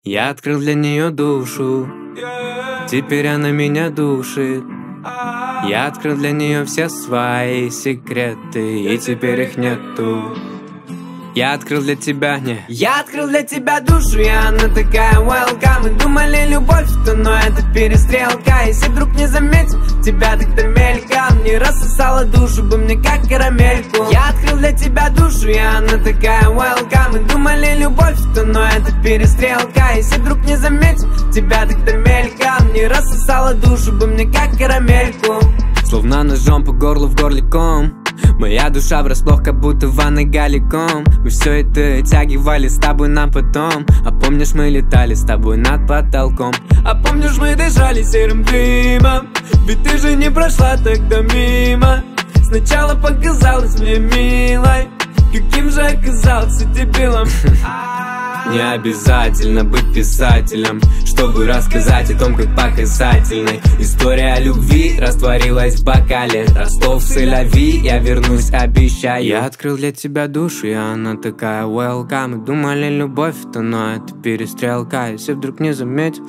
Я открыл для нее душу, теперь она меня душит. Я открыл для нее все свои секреты, и теперь их нету. Я открыл для тебя, Я открыл для тебя душу, и она такая welcome. Мы думали любовь, но это перестрелка. Если вдруг не заметил тебя тогда мельком, не рассосала душу бы мне как карамельку. Я открыл для тебя душу, и она такая welcome. Мы думали любовь, но это перестрелка. Если вдруг не заметил тебя тогда мельком, не рассосала душу бы мне как карамельку. Словно ножом по горлу в горле ком. Моя душа врасплох, как будто в ванной галиком. Мы все это тягивали с тобой на потом. А помнишь, мы летали с тобой над потолком. А помнишь, мы дышали серым дымом. Ведь ты же не прошла тогда мимо. Сначала показалась мне милой, каким же оказался дебилом. Не обязательно быть писателем, чтобы рассказать о том, как по касательной. История любви растворилась в бокале. Ростов Сель-Ави, я вернусь, обещаю. Я открыл для тебя душу, и она такая welcome. Мы думали любовь, но это перестрелка. Если вдруг не заметил,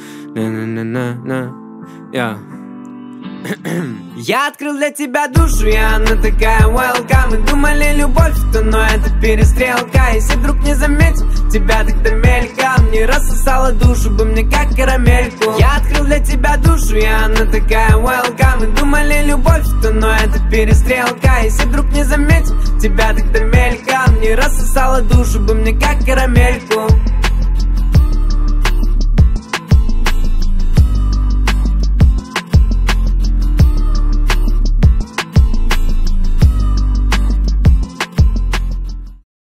Я открыл для тебя душу, и она такая welcome. Мы думали любовь, но это перестрелка. Если вдруг не заметил тебя тогда мельком, не рассосала душу бы мне как карамельку. Я открыл для тебя душу, и она такая welcome. Мы думали любовь, но это перестрелка. Если вдруг не заметил тебя тогда мельком, не рассосала душу бы мне как карамельку.